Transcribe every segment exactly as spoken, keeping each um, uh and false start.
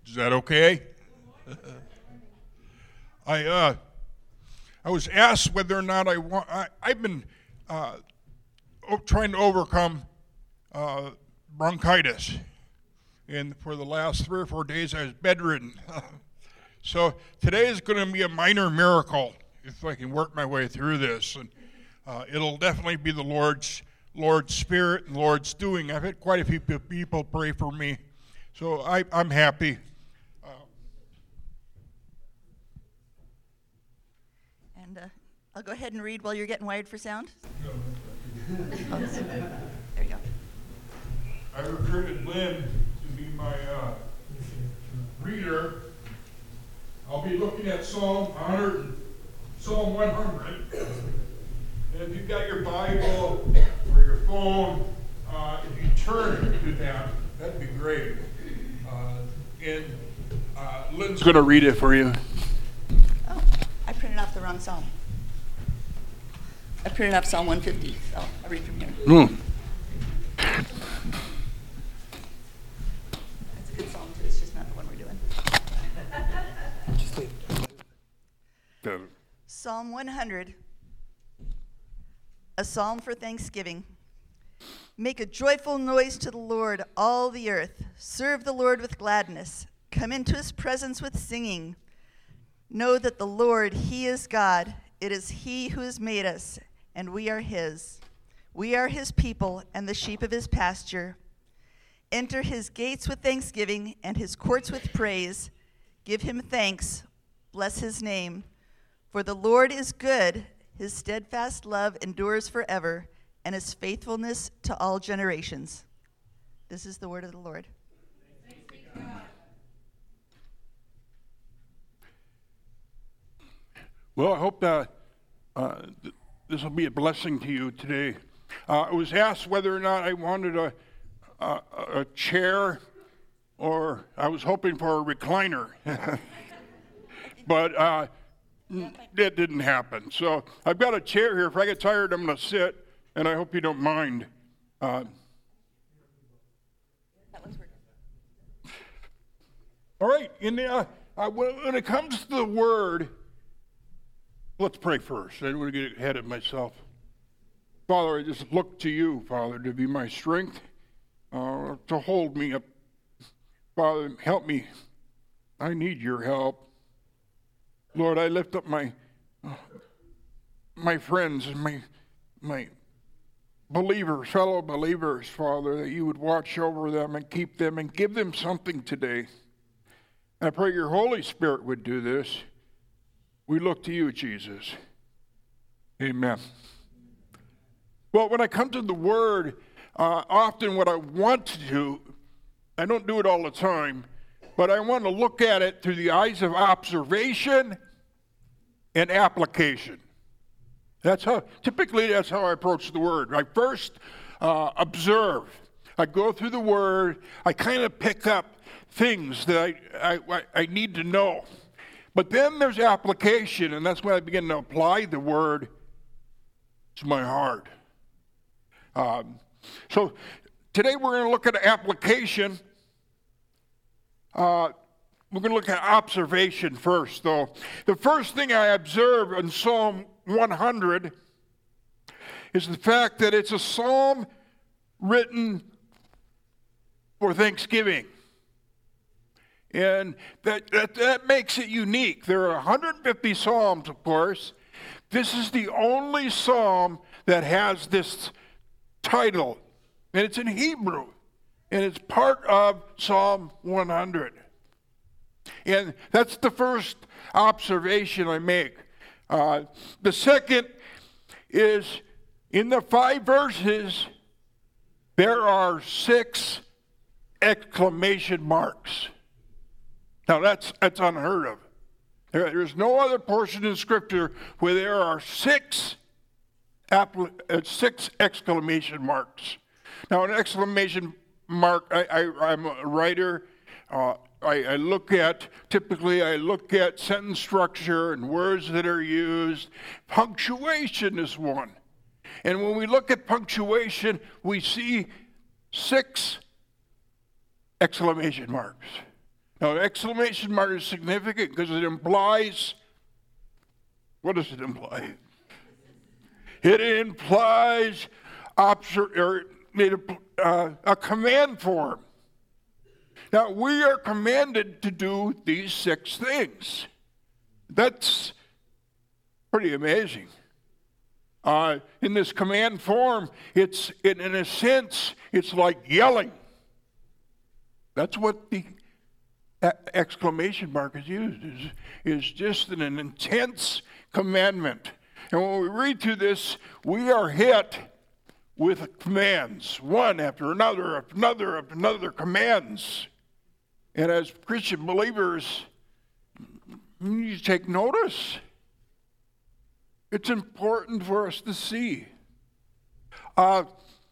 Is that okay? I uh, I was asked whether or not I want. I, I've been uh, trying to overcome uh, bronchitis, and for the last three or four days I was bedridden. So today is going to be a minor miracle if I can work my way through this, and uh, it'll definitely be the Lord's Lord's Spirit and Lord's doing. I've had quite a few people pray for me, so I, I'm happy. Uh, and uh, I'll go ahead and read while you're getting wired for sound. No. Oh, there you go. I recruited Lynn to be my uh, reader. I'll be looking at Psalm one hundred, Psalm one hundred. And if you've got your Bible or your phone, uh, if you turn to that, that'd be great. Uh, and uh, Lynn's going to read it for you. Oh, I printed off the wrong psalm. I printed off Psalm one fifty, so I'll read from here. Mm. That's a good psalm, too. It's just not the one we're doing. Psalm one hundred, a psalm for thanksgiving. Make a joyful noise to the Lord, all the earth. Serve the Lord with gladness. Come into his presence with singing. Know that the Lord, he is God. It is he who has made us, and we are his. We are his people and the sheep of his pasture. Enter his gates with thanksgiving and his courts with praise. Give him thanks. Bless his name. For the Lord is good. His steadfast love endures forever, and his faithfulness to all generations. This is the word of the Lord. Well, I hope that uh, th- this will be a blessing to you today. Uh, I was asked whether or not I wanted a, a, a chair, or I was hoping for a recliner. But uh, that didn't happen. So I've got a chair here. If I get tired, I'm going to sit, and I hope you don't mind. Uh, That one's working. all right. In the, uh, uh, when, when it comes to the word, let's pray first. I don't want to get ahead of myself. Father, I just look to you, Father, to be my strength, uh, to hold me up. Father, help me. I need your help. Lord, I lift up my uh, my friends and my my believers, fellow believers, Father, that you would watch over them and keep them and give them something today. I pray your Holy Spirit would do this. We look to you, Jesus. Amen. Well, when I come to the Word, uh, often what I want to do, I don't do it all the time, but I want to look at it through the eyes of observation and application. That's how, typically that's how I approach the Word. I first uh, observe. I go through the Word. I kind of pick up things that I, I, I need to know. But then there's application, and that's when I begin to apply the Word to my heart. Um, so today we're going to look at application. Uh, we're going to look at observation first, though. The first thing I observe in Psalm one hundred is the fact that it's a psalm written for thanksgiving. And that, that, that makes it unique. There are one hundred fifty psalms, of course. This is the only psalm that has this title, and it's in Hebrew, and it's part of Psalm one hundred. And that's the first observation I make. Uh, the second is, in the five verses, there are six exclamation marks. Now that's that's unheard of. There, there's no other portion in Scripture where there are six Appli- uh, six exclamation marks. Now, an exclamation mark, I, I, I'm a writer. Uh, I, I look at, typically I look at sentence structure and words that are used. Punctuation is one. And when we look at punctuation, we see six exclamation marks. Now, the exclamation mark is significant because it implies, what does it imply? It implies obser- or, uh, a command form. Now, we are commanded to do these six things. That's pretty amazing. Uh, in this command form, it's in, in a sense, it's like yelling. That's what the exclamation mark is used, is, is just an, an intense commandment. And when we read through this, we are hit with commands, one after another, after another, after another commands. And as Christian believers, you need to take notice. It's important for us to see. Uh,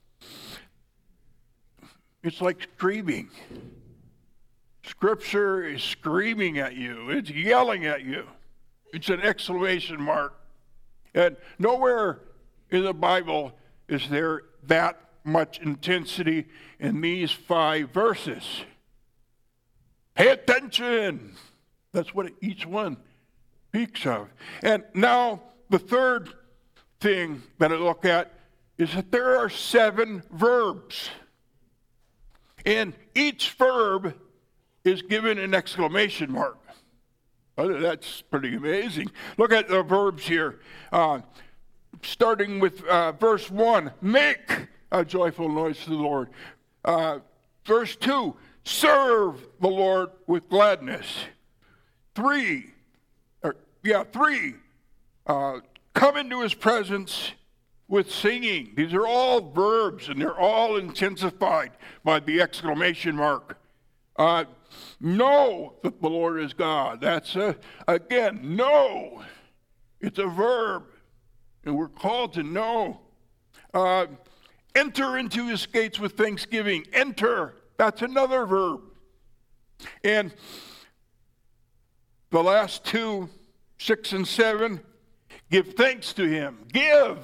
it's like screaming. Scripture is screaming at you. It's yelling at you. It's an exclamation mark. And nowhere in the Bible is there that much intensity in these five verses. Pay attention. That's what each one speaks of. And now the third thing that I look at is that there are seven verbs. And each verb is given an exclamation mark. Oh, that's pretty amazing. Look at the verbs here. Uh, starting with uh, verse one, make a joyful noise to the Lord. Uh, verse two, serve the Lord with gladness. Three, or, yeah, three, uh, come into his presence with singing. These are all verbs, and they're all intensified by the exclamation mark. Uh, know that the Lord is God. That's, a, again, know. It's a verb, and we're called to know. Uh, enter into his gates with thanksgiving. Enter. That's another verb. And the last two, six and seven, give thanks to him. Give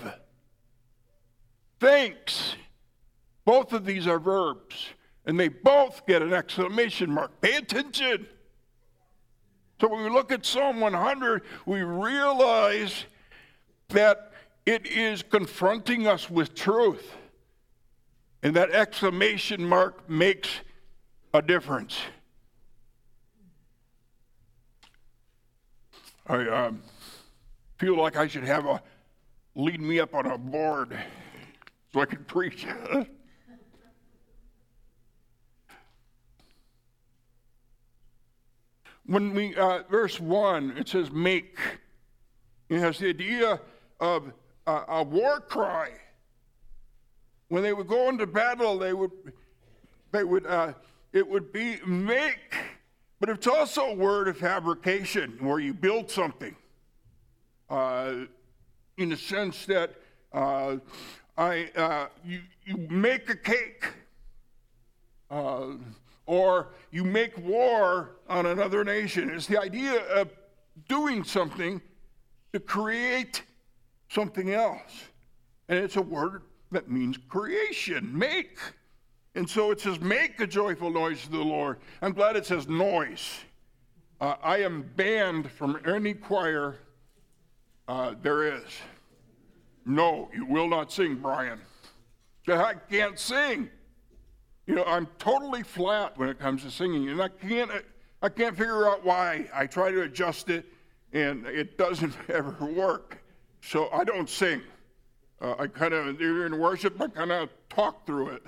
thanks. Both of these are verbs, and they both get an exclamation mark. Pay attention. So when we look at Psalm one hundred, we realize that it is confronting us with truth. And that exclamation mark makes a difference. I um, feel like I should have a lead me up on a board so I can preach. When we, uh, verse one, it says make. It has the idea of uh, a war cry. When they would go into battle, they would, they would, uh, it would be make, but it's also a word of fabrication where you build something. Uh, in the sense that uh, I, uh, you, you make a cake, uh, or you make war on another nation. It's the idea of doing something to create something else. And it's a word that means creation, make. And so it says, make a joyful noise to the Lord. I'm glad it says noise. Uh, I am banned from any choir uh, there is. No, you will not sing, Brian. I can't sing. You know, I'm totally flat when it comes to singing, and I can't, I can't figure out why. I try to adjust it, and it doesn't ever work. So I don't sing. Uh, I kind of, in worship, I kind of talk through it.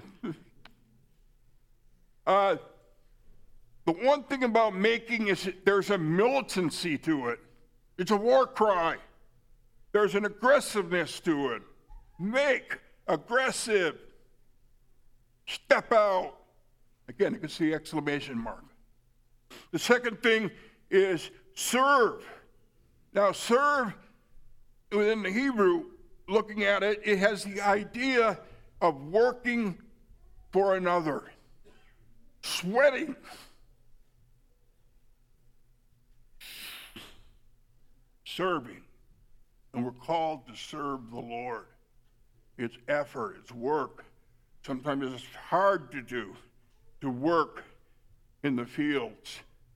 uh, the one thing about making is there's a militancy to it. It's a war cry. There's an aggressiveness to it. Make, aggressive. Step out. Again, you can see exclamation mark. The second thing is serve. Now, serve, within the Hebrew, looking at it, it has the idea of working for another, sweating. Serving. And we're called to serve the Lord. It's effort, it's work. Sometimes it's hard to do, to work in the fields.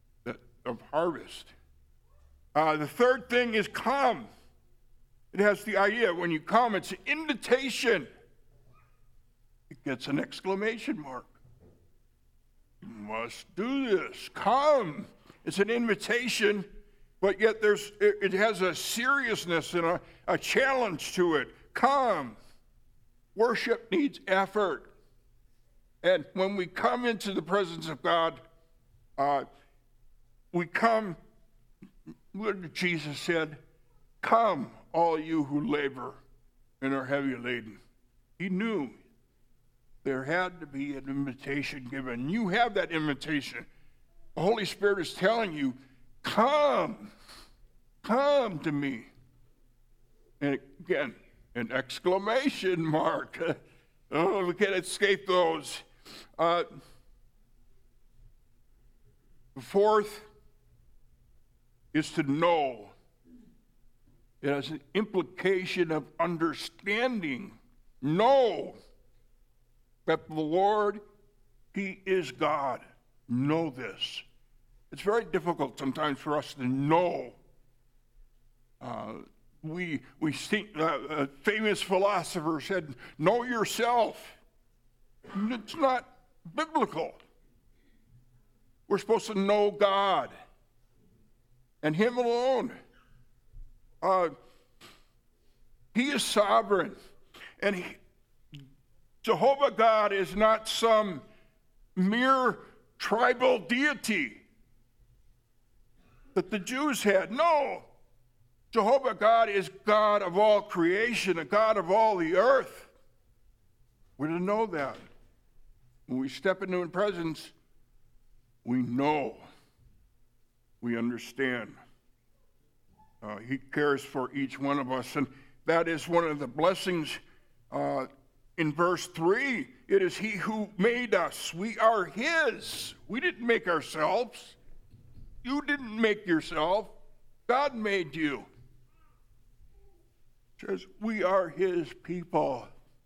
of harvest. Uh, the third thing is come. It has the idea, when you come, it's an invitation. It gets an exclamation mark. You must do this. Come. It's an invitation, but yet there's it, it has a seriousness and a, a challenge to it. Come. Worship needs effort. And when we come into the presence of God, uh, we come, what Jesus said, come, all you who labor and are heavy laden. He knew there had to be an invitation given. You have that invitation. The Holy Spirit is telling you, come, come to me. And again, an exclamation mark. Oh, we can't escape those. Uh, the fourth is to know. It has an implication of understanding. Know that the Lord, He is God. Know this. It's very difficult sometimes for us to know. Uh, we we think uh, a famous philosopher said, "Know yourself." It's not biblical. We're supposed to know God and Him alone. Uh, he is sovereign, and he, Jehovah God is not some mere tribal deity that the Jews had. No, Jehovah God is God of all creation, a God of all the earth. We're to know that. When we step into His presence, we know, we understand. Uh, he cares for each one of us, and that is one of the blessings uh, in verse three. It is He who made us. We are His. We didn't make ourselves. You didn't make yourself. God made you. It says we are His people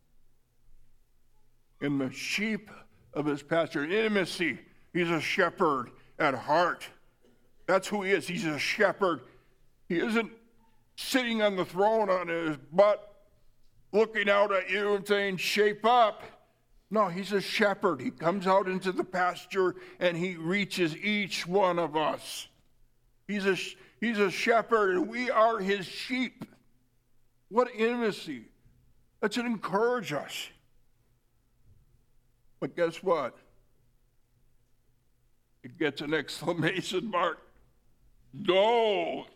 and the sheep of His pasture. Intimacy. He's a shepherd at heart. That's who He is. He's a shepherd. He isn't sitting on the throne on His butt, looking out at you and saying, shape up. No, He's a shepherd. He comes out into the pasture and He reaches each one of us. He's a, he's a shepherd and we are His sheep. What intimacy. That should encourage us. But guess what? It gets an exclamation mark. No.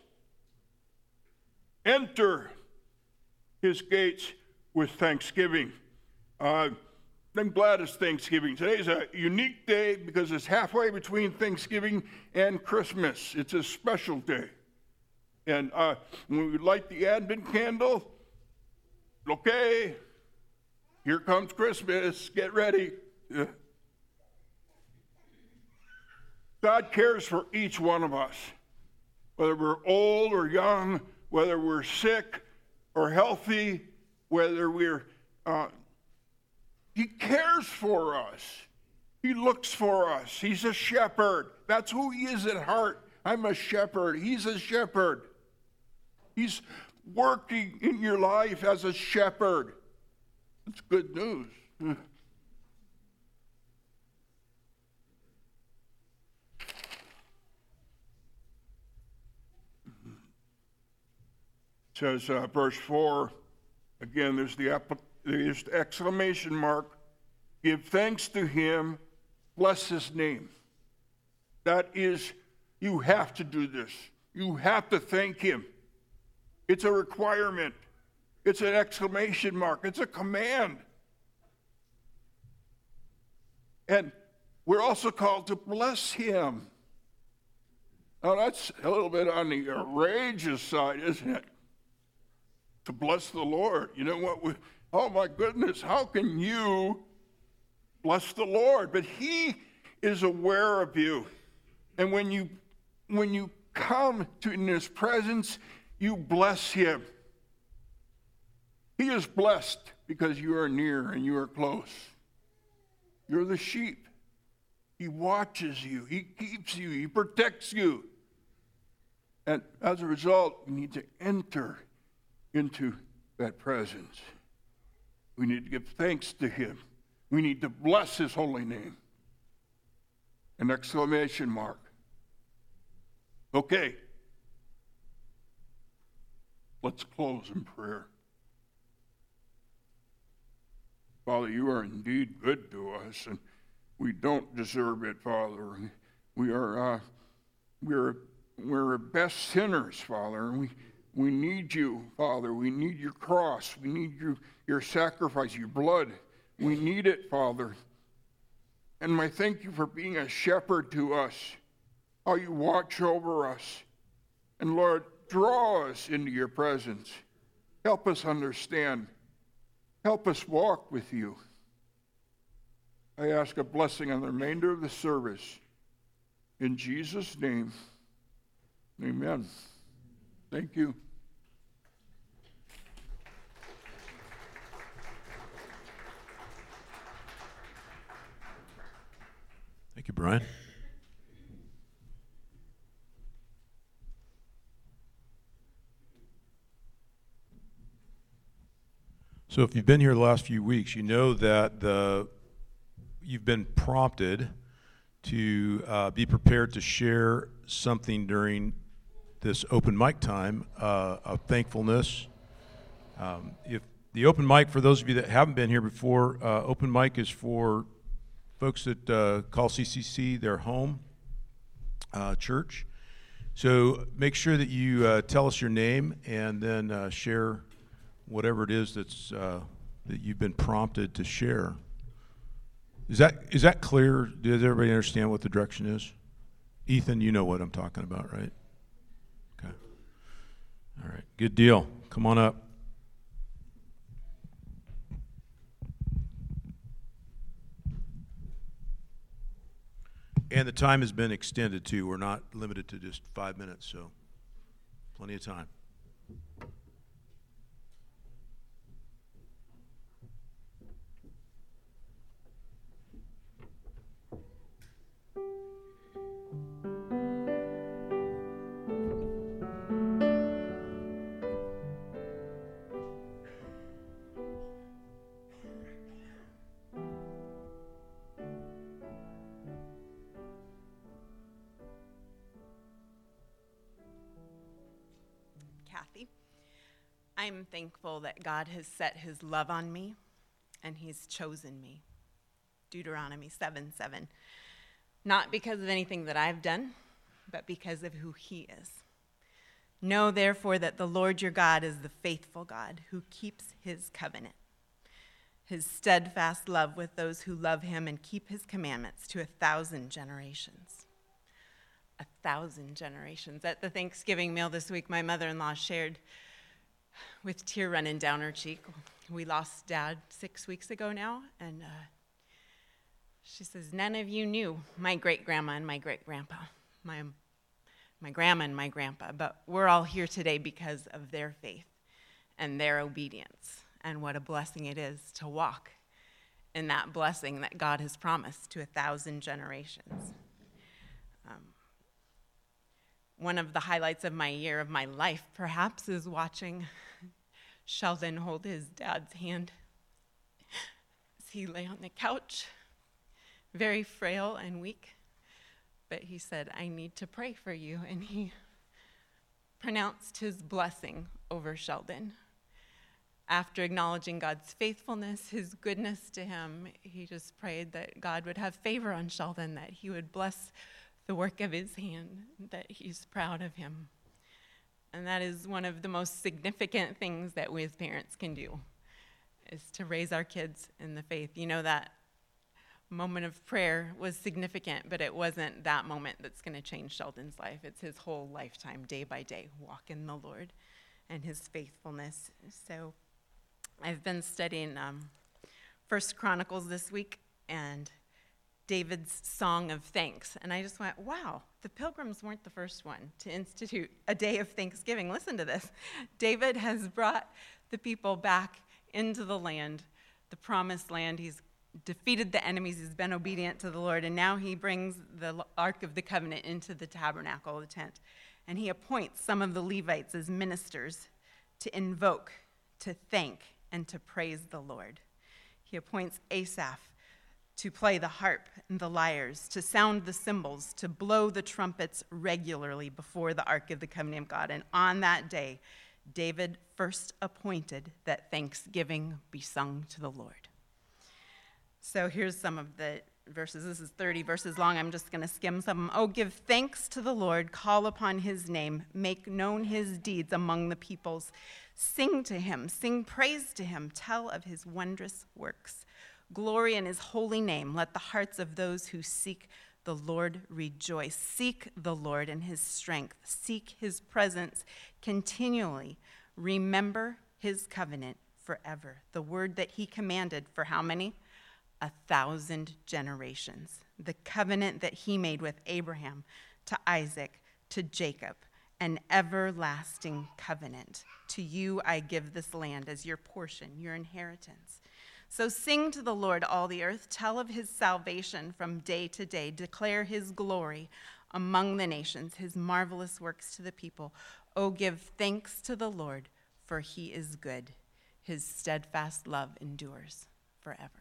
Enter His gates with thanksgiving. Uh, I'm glad it's Thanksgiving. Today's a unique day because it's halfway between Thanksgiving and Christmas. It's a special day. And uh, when we light the Advent candle, okay, here comes Christmas. Get ready. Yeah. God cares for each one of us, whether we're old or young, whether we're sick or healthy, whether we're, uh, He cares for us. He looks for us. He's a shepherd. That's who He is at heart. I'm a shepherd. He's a shepherd. He's working in your life as a shepherd. That's good news. Says uh, verse four, again, there's the, there's the exclamation mark. Give thanks to Him, bless His name. That is, you have to do this. You have to thank Him. It's a requirement. It's an exclamation mark. It's a command. And we're also called to bless Him. Now that's a little bit on the outrageous side, isn't it? To bless the Lord. You know what? We, oh my goodness, how can you bless the Lord? But He is aware of you. And when you when you come to in His presence, you bless Him. He is blessed because you are near and you are close. You're the sheep. He watches you. He keeps you. He protects you. And as a result, we need to enter into that presence. We need to give thanks to him. We need to bless his holy name. An exclamation mark. Okay. Let's close in prayer. Father, you are indeed good to us, and we don't deserve it, Father. We are, uh, we're, we're best sinners, Father, and we, we need you, Father. We need your cross. We need your, your sacrifice, your blood. We need it, Father. And I thank you for being a shepherd to us, how you watch over us. And Lord, draw us into your presence. Help us understand. Help us walk with you. I ask a blessing on the remainder of the service. In Jesus' name, amen. Thank you. Thank you, Brian. So if you've been here the last few weeks, you know that the you've been prompted to uh, be prepared to share something during this open mic time uh, of thankfulness. Um, if the open mic, for those of you that haven't been here before, uh, open mic is for folks that uh, call C C C their home uh, church. So make sure that you uh, tell us your name and then uh, share whatever it is that's uh, that you've been prompted to share. Is that is that clear? Does everybody understand what the direction is? Ethan, you know what I'm talking about, right? Okay. All right. Good deal. Come on up. And the time has been extended too. We're not limited to just five minutes, so plenty of time. I'm thankful that God has set his love on me and he's chosen me. Deuteronomy seven seven. Not because of anything that I've done, but because of who he is. Know therefore that the Lord your God is the faithful God who keeps his covenant, his steadfast love with those who love him and keep his commandments to a thousand generations. A thousand generations. At the Thanksgiving meal this week, my mother-in-law shared with tear running down her cheek. We lost Dad six weeks ago now, and uh, she says, none of you knew my great-grandma and my great-grandpa, my, my grandma and my grandpa, but we're all here today because of their faith and their obedience, and what a blessing it is to walk in that blessing that God has promised to a thousand generations. Um, One of the highlights of my year, of my life, perhaps, is watching Sheldon hold his dad's hand as he lay on the couch, very frail and weak. But he said, I need to pray for you. And he pronounced his blessing over Sheldon. After acknowledging God's faithfulness, his goodness to him, he just prayed that God would have favor on Sheldon, that he would bless the work of his hand, that he's proud of him. And that is one of the most significant things that we as parents can do, is to raise our kids in the faith. You know, that moment of prayer was significant, but it wasn't that moment that's going to change Sheldon's life. It's his whole lifetime, day by day, walk in the Lord and his faithfulness. So I've been studying um, First Chronicles this week, and David's song of thanks. And I just went, wow, the Pilgrims weren't the first one to institute a day of thanksgiving. Listen to this. David has brought the people back into the land, the promised land. He's defeated the enemies. He's been obedient to the Lord. And now he brings the Ark of the Covenant into the tabernacle, the tent. And he appoints some of the Levites as ministers to invoke, to thank, and to praise the Lord. He appoints Asaph to play the harp and the lyres, to sound the cymbals, to blow the trumpets regularly before the Ark of the Covenant of God. And on that day, David first appointed that thanksgiving be sung to the Lord. So here's some of the verses. This is thirty verses long. I'm just going to skim some of them. Oh, give thanks to the Lord. Call upon his name. Make known his deeds among the peoples. Sing to him. Sing praise to him. Tell of his wondrous works. Glory in his holy name. Let the hearts of those who seek the Lord rejoice. Seek the Lord in his strength. Seek his presence continually. Remember his covenant forever. The word that he commanded for how many? A thousand generations. The covenant that he made with Abraham, to Isaac, to Jacob, an everlasting covenant. To you I give this land as your portion, your inheritance. So sing to the Lord, all the earth. Tell of his salvation from day to day. Declare his glory among the nations, his marvelous works to the people. Oh, give thanks to the Lord, for he is good. His steadfast love endures forever.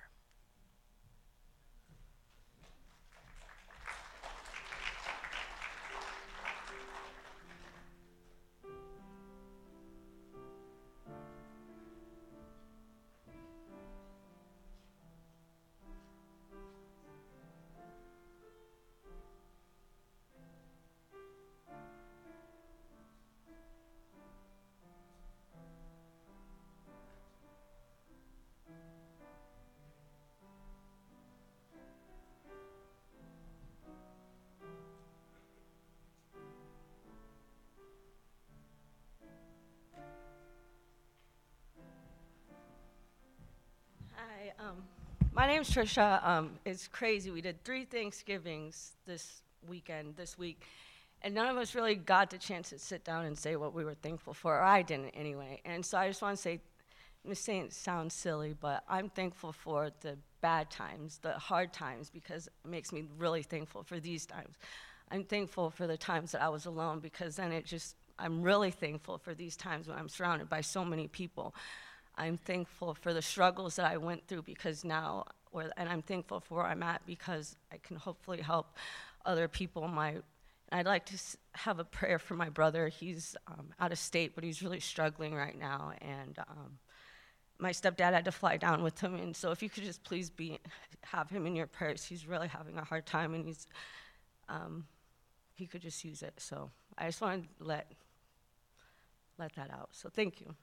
Hi, um, my name's Trisha. Um, it's crazy. We did three Thanksgivings this weekend, this week, and none of us really got the chance to sit down and say what we were thankful for, or I didn't anyway. And so I just want to say, I'm just saying it sounds silly, but I'm thankful for the bad times, the hard times, because it makes me really thankful for these times. I'm thankful for the times that I was alone, because then it just, I'm really thankful for these times when I'm surrounded by so many people. I'm thankful for the struggles that I went through, because now, or, and I'm thankful for where I'm at, because I can hopefully help other people. My, I'd like to have a prayer for my brother. He's um, out of state, but he's really struggling right now, and um, my stepdad had to fly down with him, and so if you could just please be, have him in your prayers. He's really having a hard time, and he's, um, he could just use it. So I just wanted to let, let that out. So thank you.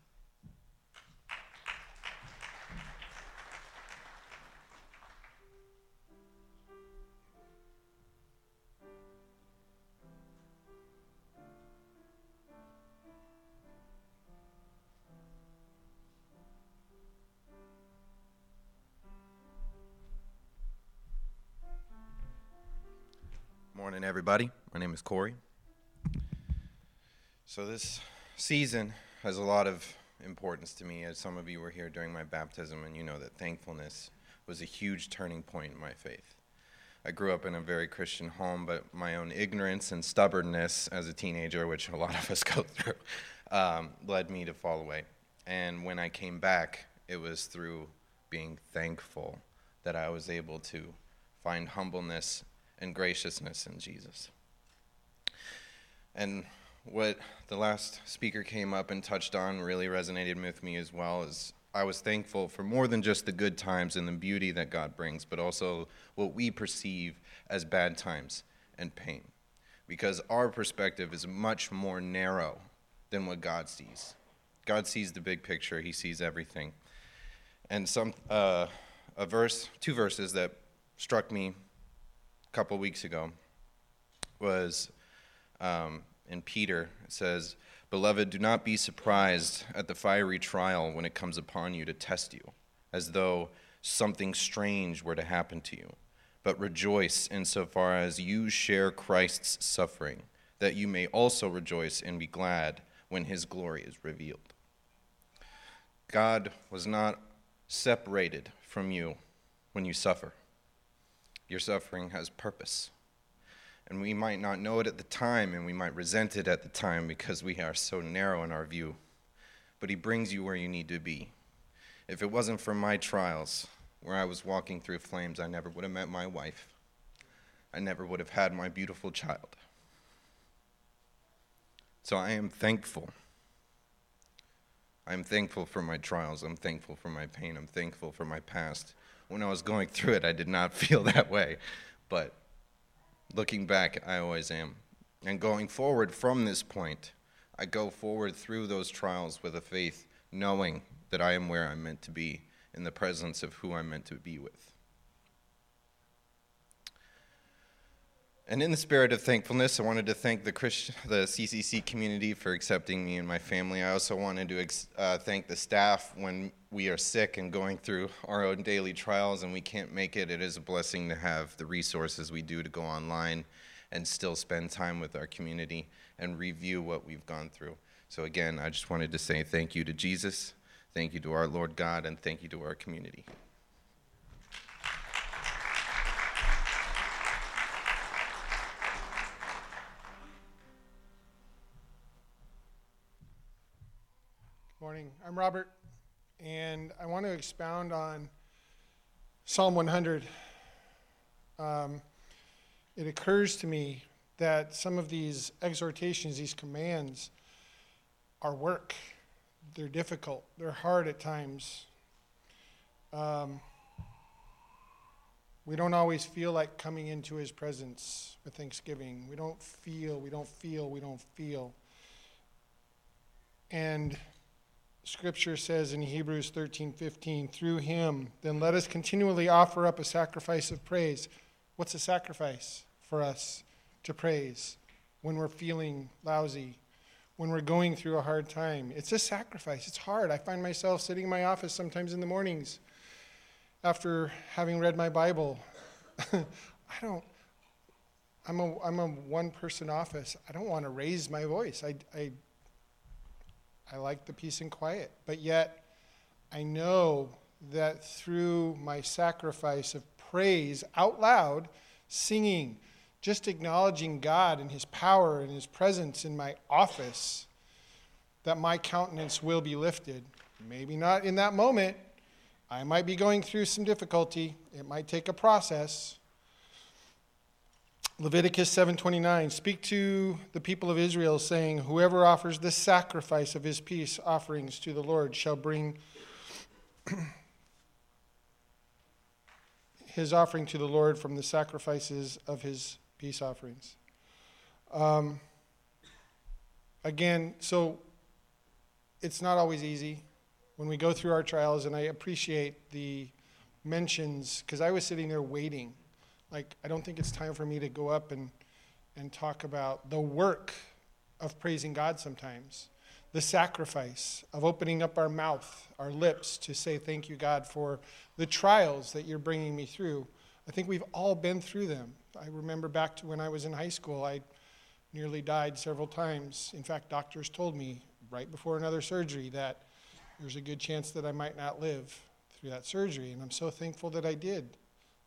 Morning, everybody. My name is Corey. So this season has a lot of importance to me, as some of you were here during my baptism, and you know that thankfulness was a huge turning point in my faith. I grew up in a very Christian home, but my own ignorance and stubbornness as a teenager, which a lot of us go through, um, led me to fall away. And when I came back, it was through being thankful that I was able to find humbleness and graciousness in Jesus. And what the last speaker came up and touched on really resonated with me as well, is I was thankful for more than just the good times and the beauty that God brings, but also what we perceive as bad times and pain. Because our perspective is much more narrow than what God sees. God sees the big picture. He sees everything. And some uh, a verse, two verses that struck me couple weeks ago was um, in Peter. It says, "Beloved, do not be surprised at the fiery trial when it comes upon you to test you, as though something strange were to happen to you. But rejoice insofar as you share Christ's suffering, that you may also rejoice and be glad when his glory is revealed." God was not separated from you when you suffer. Your suffering has purpose. And we might not know it at the time, and we might resent it at the time because we are so narrow in our view. But he brings you where you need to be. If it wasn't for my trials, where I was walking through flames, I never would have met my wife. I never would have had my beautiful child. So I am thankful. I'm thankful for my trials. I'm thankful for my pain. I'm thankful for my past. When I was going through it, I did not feel that way. But looking back, I always am. And going forward from this point, I go forward through those trials with a faith, knowing that I am where I'm meant to be, in the presence of who I'm meant to be with. And in the spirit of thankfulness, I wanted to thank the Christian, the C C C community for accepting me and my family. I also wanted to ex- uh, thank the staff when we are sick and going through our own daily trials and we can't make it. It is a blessing to have the resources we do to go online and still spend time with our community and review what we've gone through. So again, I just wanted to say thank you to Jesus, thank you to our Lord God, and thank you to our community. Morning. I'm Robert, and I want to expound on Psalm one hundred. Um, it occurs to me that some of these exhortations, these commands, are work. They're difficult. They're hard at times. Um, we don't always feel like coming into his presence with thanksgiving. We don't feel, we don't feel, we don't feel. And Scripture says in Hebrews thirteen fifteen, through him, then let us continually offer up a sacrifice of praise. What's a sacrifice for us to praise when we're feeling lousy, when we're going through a hard time? It's a sacrifice. It's hard. I find myself sitting in my office sometimes in the mornings after having read my Bible. I don't, I'm a, I'm a one-person office. I don't want to raise my voice. I, I I like the peace and quiet, but yet I know that through my sacrifice of praise out loud, singing, just acknowledging God and his power and his presence in my office, that my countenance will be lifted. Maybe not in that moment. I might be going through some difficulty. It might take a process. Leviticus seven twenty-nine, speak to the people of Israel, saying, whoever offers the sacrifice of his peace offerings to the Lord shall bring his offering to the Lord from the sacrifices of his peace offerings. Um, again, so it's not always easy when we go through our trials, and I appreciate the mentions, because I was sitting there waiting. Like, I don't think it's time for me to go up and, and talk about the work of praising God sometimes, the sacrifice of opening up our mouth, our lips to say thank you, God, for the trials that you're bringing me through. I think we've all been through them. I remember back to when I was in high school, I nearly died several times. In fact, doctors told me right before another surgery that there's a good chance that I might not live through that surgery, and I'm so thankful that I did.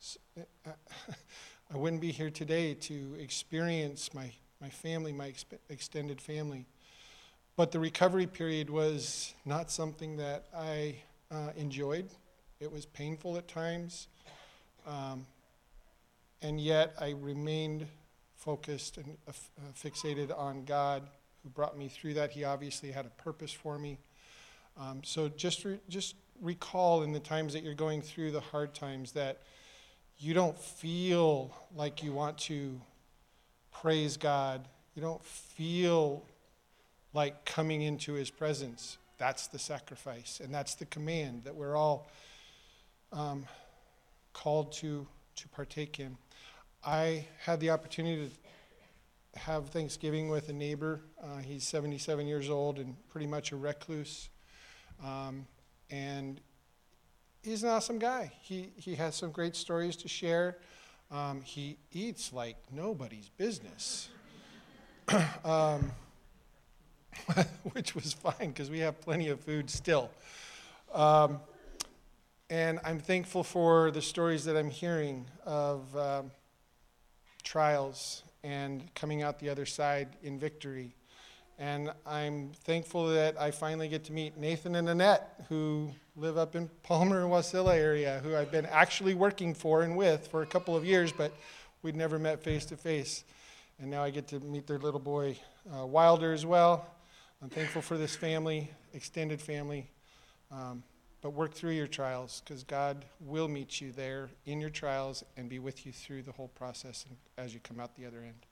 I wouldn't be here today to experience my, my family, my exp- extended family. But the recovery period was not something that I uh, enjoyed. It was painful at times. Um, and yet I remained focused and uh, fixated on God, who brought me through that. He obviously had a purpose for me. Um, so just re- just recall in the times that you're going through the hard times that you don't feel like you want to praise God. You don't feel like coming into his presence. That's the sacrifice, and that's the command that we're all um, called to, to partake in. I had the opportunity to have Thanksgiving with a neighbor. Uh, he's seventy-seven years old and pretty much a recluse. Um, and he's an awesome guy. He he has some great stories to share. Um, he eats like nobody's business, um, which was fine because we have plenty of food still. Um, And I'm thankful for the stories that I'm hearing of um, trials and coming out the other side in victory. And I'm thankful that I finally get to meet Nathan and Annette, who live up in Palmer and Wasilla area, who I've been actually working for and with for a couple of years, but we'd never met face to face. And now I get to meet their little boy, uh, Wilder, as well. I'm thankful for this family, extended family. Um, but work through your trials, because God will meet you there in your trials and be with you through the whole process as you come out the other end.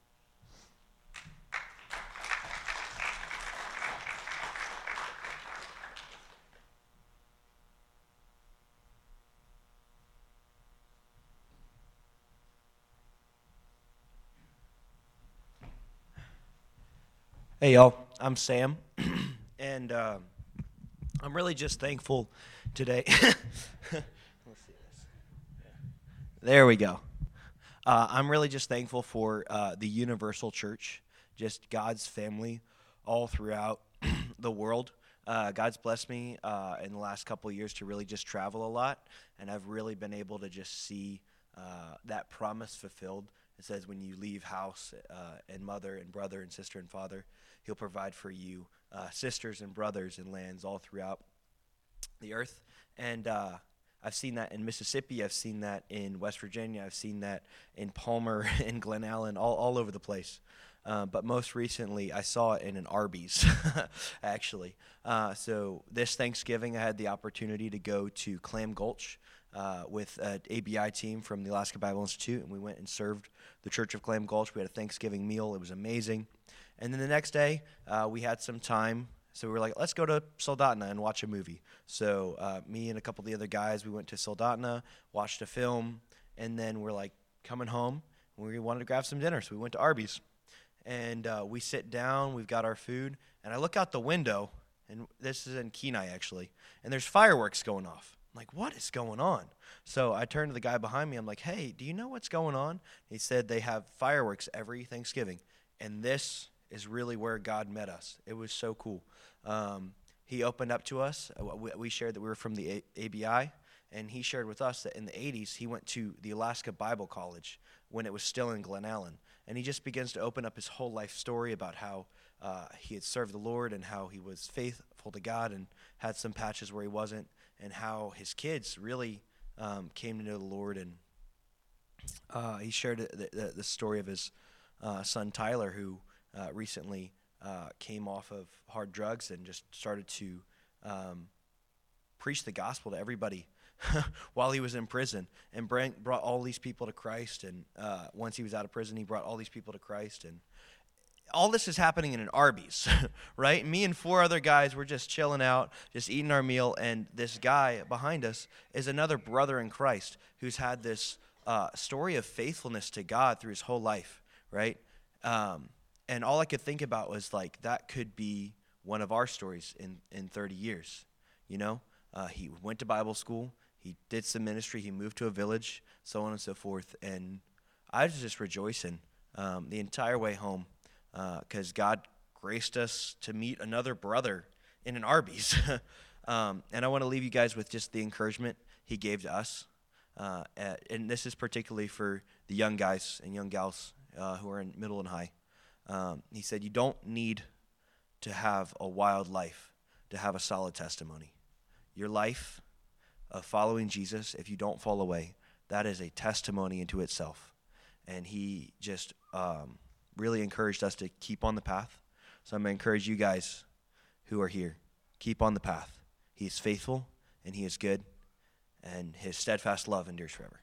Hey y'all, I'm Sam, and uh, I'm really just thankful today. Let's see this. There we go. Uh, I'm really just thankful for uh, the Universal Church, just God's family all throughout the world. Uh, God's blessed me uh, in the last couple of years to really just travel a lot, and I've really been able to just see uh, that promise fulfilled. It says when you leave house uh, and mother and brother and sister and father, He'll provide for you uh, sisters and brothers and lands all throughout the earth. And uh, I've seen that in Mississippi. I've seen that in West Virginia. I've seen that in Palmer and Glen Allen, all, all over the place. Uh, but most recently, I saw it in an Arby's, actually. Uh, so this Thanksgiving, I had the opportunity to go to Clam Gulch uh, with an A B I team from the Alaska Bible Institute, and we went and served the Church of Clam Gulch. We had a Thanksgiving meal. It was amazing. And then the next day, uh, we had some time, so we were like, let's go to Soldotna and watch a movie. So uh, me and a couple of the other guys, we went to Soldotna, watched a film, and then we're like coming home, and we wanted to grab some dinner, so we went to Arby's. And uh, we sit down, we've got our food, and I look out the window, and this is in Kenai actually, and there's fireworks going off. I'm like, what is going on? So I turned to the guy behind me, I'm like, hey, do you know what's going on? He said they have fireworks every Thanksgiving, and this is really where God met us. It was so cool. Um, he opened up to us. We, we shared that we were from the A B I, and he shared with us that in the eighties, he went to the Alaska Bible College when it was still in Glen Allen. And he just begins to open up his whole life story about how uh, he had served the Lord and how he was faithful to God and had some patches where he wasn't, and how his kids really um, came to know the Lord. And uh, he shared the, the, the story of his uh, son Tyler, who Uh, recently uh, came off of hard drugs and just started to um, preach the gospel to everybody while he was in prison, and bring, brought all these people to Christ. And uh, once he was out of prison, he brought all these people to Christ. And all this is happening in an Arby's, right? Me and four other guys were just chilling out, just eating our meal, and this guy behind us is another brother in Christ who's had this uh, story of faithfulness to God through his whole life, right? Um, And all I could think about was, like, that could be one of our stories in, in thirty years, you know? Uh, he went to Bible school. He did some ministry. He moved to a village, so on and so forth. And I was just rejoicing um, the entire way home because uh, God graced us to meet another brother in an Arby's. um, and I want to leave you guys with just the encouragement he gave to us. Uh, and this is particularly for the young guys and young gals uh, who are in middle and high. Um, he said, you don't need to have a wild life to have a solid testimony. Your life of following Jesus, if you don't fall away, that is a testimony into itself. And he just um, really encouraged us to keep on the path. So I'm going to encourage you guys who are here, keep on the path. He is faithful, and he is good, and his steadfast love endures forever.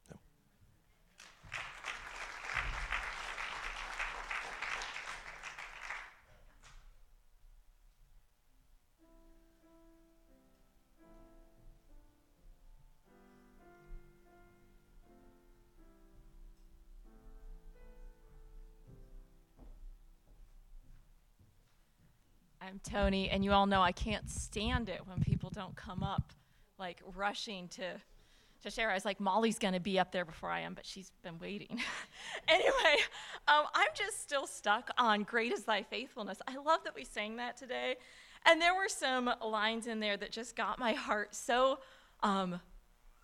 I'm Tony, and you all know I can't stand it when people don't come up, like rushing to to share. I was like, Molly's going to be up there before I am, but she's been waiting. Anyway, um, I'm just still stuck on Great is Thy Faithfulness. I love that we sang that today, and there were some lines in there that just got my heart so um,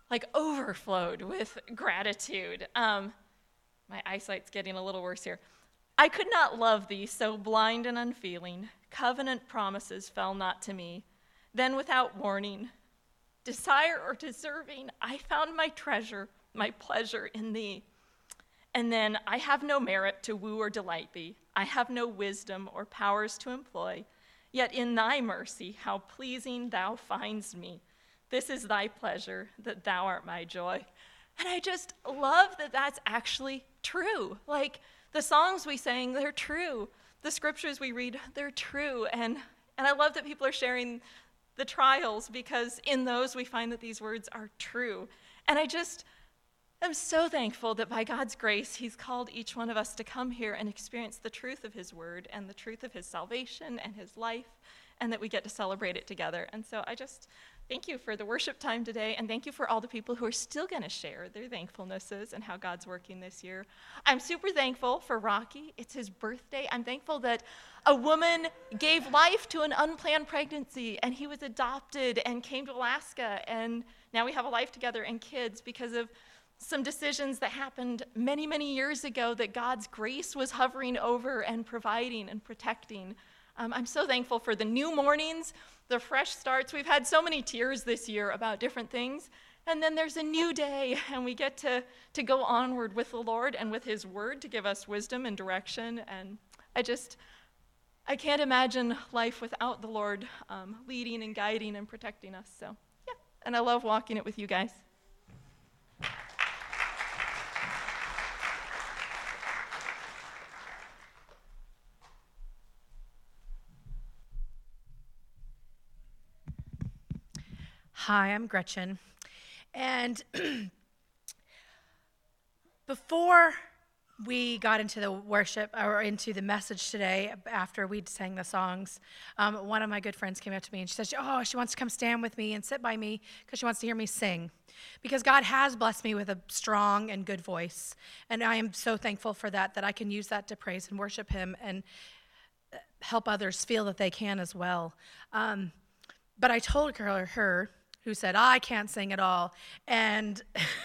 like overflowed with gratitude. Um, my eyesight's getting a little worse here. I could not love thee, so blind and unfeeling. Covenant promises fell not to me. Then without warning, desire or deserving, I found my treasure, my pleasure in thee. And then I have no merit to woo or delight thee. I have no wisdom or powers to employ. Yet in thy mercy, how pleasing thou find'st me. This is thy pleasure, that thou art my joy. And I just love that that's actually true. Like, the songs we sang, they're true. The scriptures we read, they're true. And, and I love that people are sharing the trials, because in those we find that these words are true. And I just am so thankful that by God's grace, he's called each one of us to come here and experience the truth of his word and the truth of his salvation and his life, and that we get to celebrate it together. And so I just thank you for the worship time today, and thank you for all the people who are still going to share their thankfulnesses and how God's working this year. I'm super thankful for Rocky. It's his birthday. I'm thankful that a woman gave life to an unplanned pregnancy, and he was adopted and came to Alaska, and now we have a life together and kids because of some decisions that happened many, many years ago that God's grace was hovering over and providing and protecting. Um, I'm so thankful for the new mornings, the fresh starts. We've had so many tears this year about different things. And then there's a new day, and we get to, to go onward with the Lord and with his word to give us wisdom and direction. And I just, I can't imagine life without the Lord um, leading and guiding and protecting us. So, yeah. And I love walking it with you guys. Hi, I'm Gretchen. And before we got into the worship or into the message today, after we sang the songs, um, one of my good friends came up to me and she said, oh, she wants to come stand with me and sit by me because she wants to hear me sing. Because God has blessed me with a strong and good voice. And I am so thankful for that, that I can use that to praise and worship him and help others feel that they can as well. Um, but I told her, her who said, I can't sing at all. And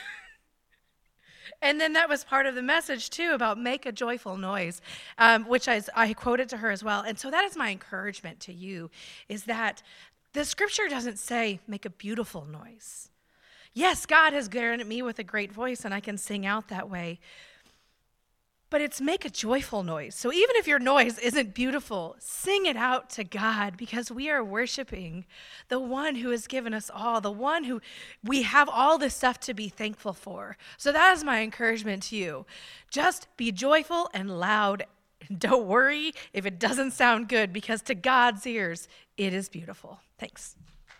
and then that was part of the message, too, about make a joyful noise, um, which I, I quoted to her as well. And so that is my encouragement to you, is that the scripture doesn't say make a beautiful noise. Yes, God has granted me with a great voice, and I can sing out that way. But it's make a joyful noise. So even if your noise isn't beautiful, sing it out to God, because we are worshiping the one who has given us all, the one who we have all this stuff to be thankful for. So that is my encouragement to you. Just be joyful and loud. Don't worry if it doesn't sound good, because to God's ears, it is beautiful. Thanks.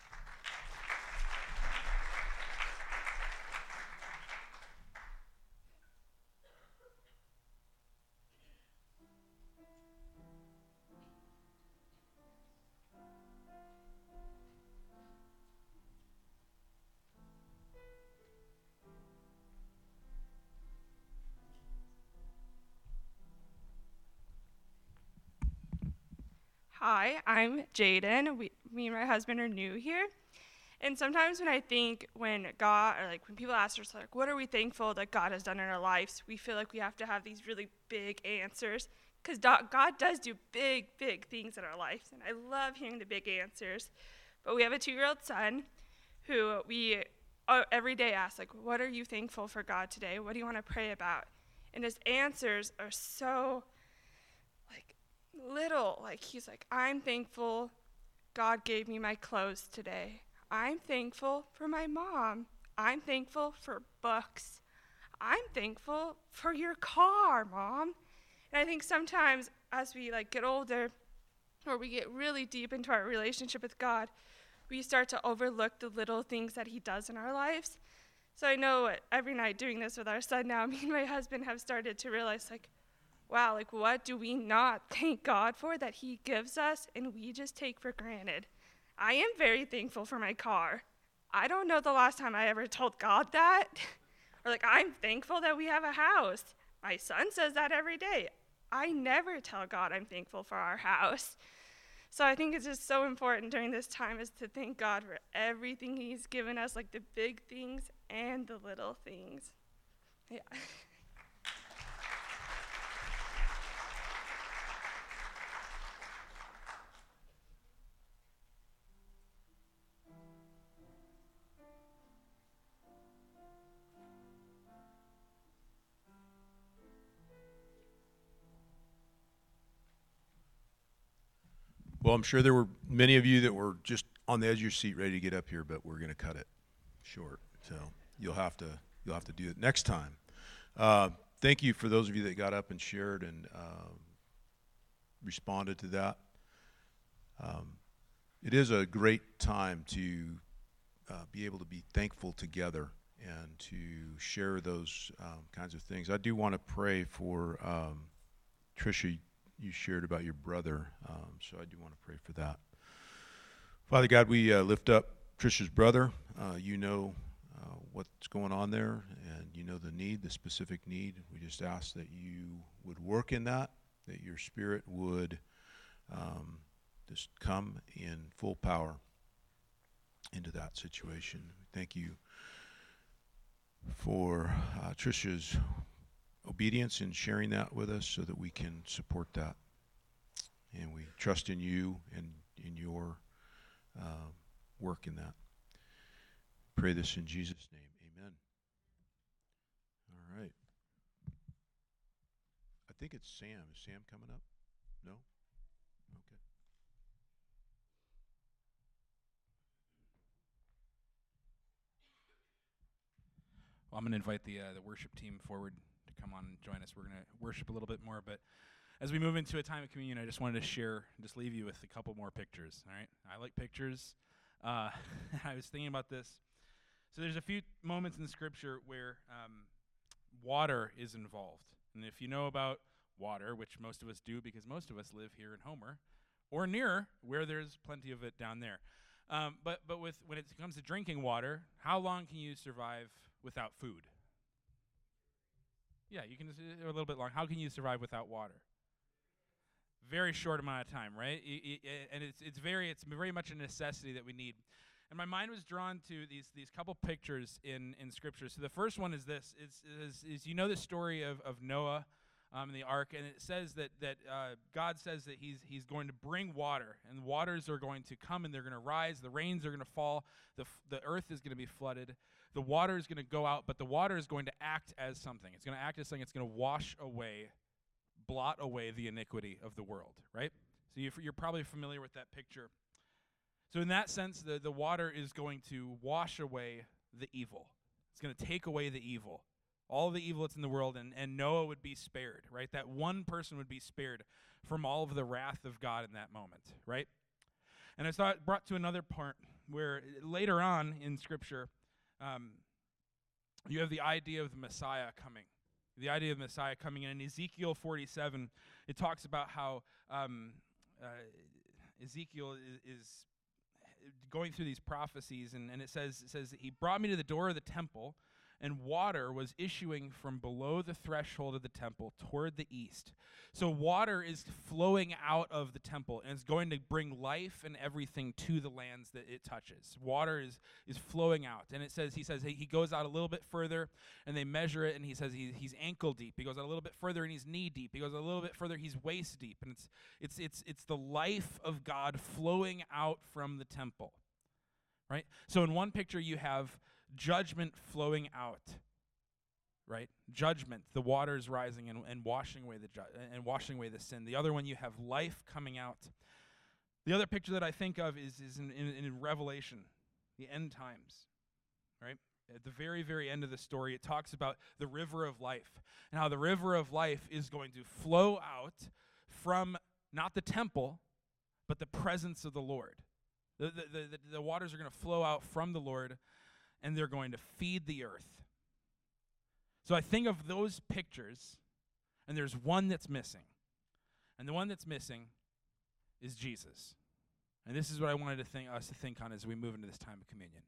Hi, I'm Jaden. We, me and my husband are new here. And sometimes when I think when God, or like when people ask us, like, what are we thankful that God has done in our lives? We feel like we have to have these really big answers, because God does do big, big things in our lives. And I love hearing the big answers. But we have a two-year-old son who we uh, every day ask, like, what are you thankful for God today? What do you want to pray about? And his answers are so little. Like, he's like, I'm thankful God gave me my clothes today. I'm thankful for my mom. I'm thankful for books. I'm thankful for your car, Mom. And I think sometimes as we like get older, or we get really deep into our relationship with God, we start to overlook the little things that he does in our lives. So I know every night doing this with our son now, me and my husband have started to realize, like, wow, like, what do we not thank God for that he gives us and we just take for granted? I am very thankful for my car. I don't know the last time I ever told God that. Or like, I'm thankful that we have a house. My son says that every day. I never tell God I'm thankful for our house. So I think it's just so important during this time is to thank God for everything he's given us, like the big things and the little things. Yeah. Well, I'm sure there were many of you that were just on the edge of your seat ready to get up here, but we're going to cut it short. So you'll have to you'll have to do it next time. Uh, thank you for those of you that got up and shared and uh, responded to that. Um, it is a great time to uh, be able to be thankful together and to share those um, kinds of things. I do want to pray for um, Tricia. You shared about your brother, um, so I do want to pray for that. Father God, we uh, lift up Tricia's brother. Uh, you know uh, what's going on there, and you know the need, the specific need. We just ask that you would work in that, that your Spirit would um, just come in full power into that situation. Thank you for uh, Tricia's obedience in sharing that with us so that we can support that. And we trust in you and in your uh, work in that. Pray this in Jesus' name. Amen. All right. I think it's Sam. Is Sam coming up? No? Okay. Well, I'm going to invite the uh, the worship team forward to come on and join us. We're going to worship a little bit more, but as we move into a time of communion, I just wanted to share, just leave you with a couple more pictures, all right? I like pictures. Uh, I was thinking about this. So there's a few moments in Scripture where um, water is involved. And if you know about water, which most of us do because most of us live here in Homer, or near where there's plenty of it down there. Um, but but with when it comes to drinking water, how long can you survive without food? Yeah, you can just, a little bit long. How can you survive without water? Very short amount of time, right? I, I, and it's it's very it's very much a necessity that we need. And my mind was drawn to these these couple pictures in, in Scripture. So the first one is this: is is, is you know the story of of Noah um, and the ark, and it says that that uh, God says that he's he's going to bring water, and the waters are going to come and they're going to rise. The rains are going to fall. The f- the earth is going to be flooded. The water is going to go out, but the water is going to act as something. It's going to act as something. It's going to wash away, blot away the iniquity of the world, right? So you're, you're probably familiar with that picture. So in that sense, the, the water is going to wash away the evil. It's going to take away the evil, all the evil that's in the world, and, and Noah would be spared, right? That one person would be spared from all of the wrath of God in that moment, right? And I saw it brought to another part where later on in Scripture, um, you have the idea of the Messiah coming. The idea of the Messiah coming in. In Ezekiel forty-seven, it talks about how um, uh, Ezekiel is, is going through these prophecies, and, and it says it says that he brought me to the door of the temple, and water was issuing from below the threshold of the temple toward the east. So water is flowing out of the temple, and it's going to bring life and everything to the lands that it touches. Water is is flowing out, and it says he says he goes out a little bit further, and they measure it, and he says he, he's ankle deep. He goes out a little bit further, and he's knee deep. He goes a little bit further, he's waist deep, and it's it's it's it's the life of God flowing out from the temple, right? So in one picture you have judgment flowing out, right? Judgment, the waters rising and, and washing away the ju- and washing away the sin. The other one, you have life coming out. The other picture that I think of is is in, in, in Revelation, the end times, right? At the very, very end of the story, it talks about the river of life and how the river of life is going to flow out from not the temple, but the presence of the Lord. The the the, the, the waters are going to flow out from the Lord, and they're going to feed the earth. So I think of those pictures, and there's one that's missing. And the one that's missing is Jesus. And this is what I wanted to think, us to think on as we move into this time of communion.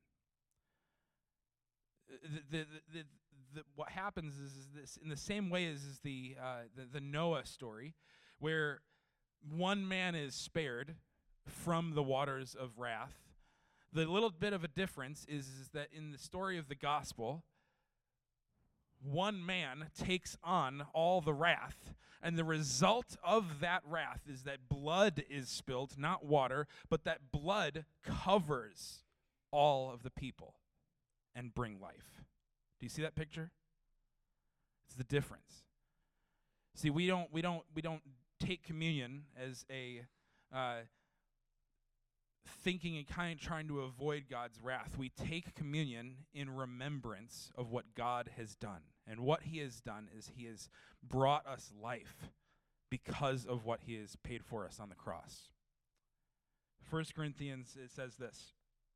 The, the, the, the, the, what happens is, is this, in the same way as is the, uh, the, the Noah story, where one man is spared from the waters of wrath, The little bit of a difference is, is that in the story of the gospel, one man takes on all the wrath, and the result of that wrath is that blood is spilled, not water, but that blood covers all of the people and bring life. Do you see that picture? It's the difference. See, we don't we don't we don't take communion as a uh, thinking and kind of trying to avoid God's wrath. We take communion in remembrance of what God has done. And what he has done is he has brought us life because of what he has paid for us on the cross. First Corinthians, it says this.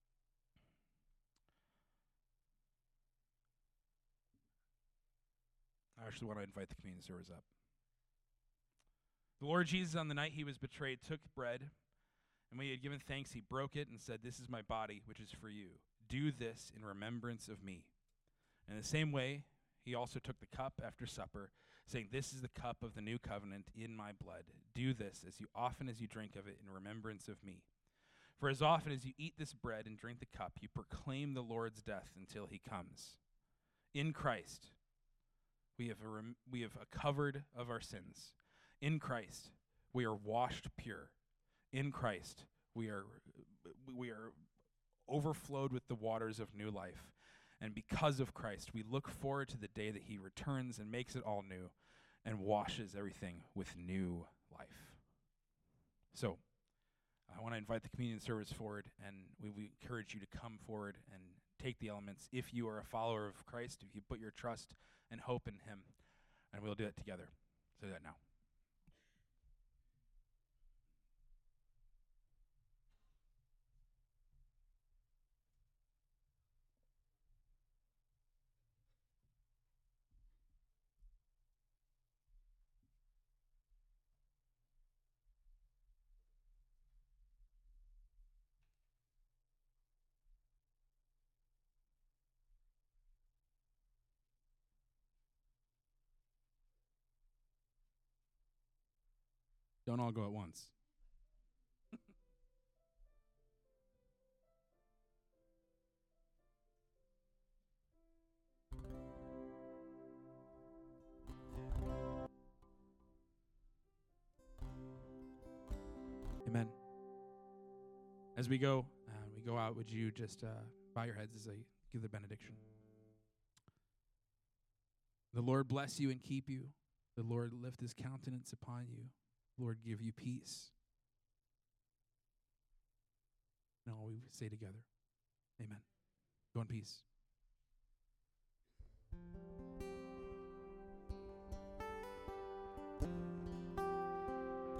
I actually want to invite the communion servers up. The Lord Jesus, on the night he was betrayed, took bread, and when he had given thanks, he broke it and said, "This is my body, which is for you. Do this in remembrance of me." In the same way, he also took the cup after supper, saying, "This is the cup of the new covenant in my blood. Do this as you often as you drink of it in remembrance of me. For as often as you eat this bread and drink the cup, you proclaim the Lord's death until he comes." In Christ, we have a rem- we have a covered of our sins. In Christ, we are washed pure. In Christ, we are we are overflowed with the waters of new life. And because of Christ, we look forward to the day that he returns and makes it all new and washes everything with new life. So, I want to invite the communion service forward, and we, we encourage you to come forward and take the elements if you are a follower of Christ, if you put your trust and hope in him, and we'll do it together. So do that now. Don't all go at once. Amen. As we go, uh, we go out, would you just uh, bow your heads as I give the benediction? The Lord bless you and keep you. The Lord lift his countenance upon you. Lord, give you peace. And all we say together, amen. Go in peace.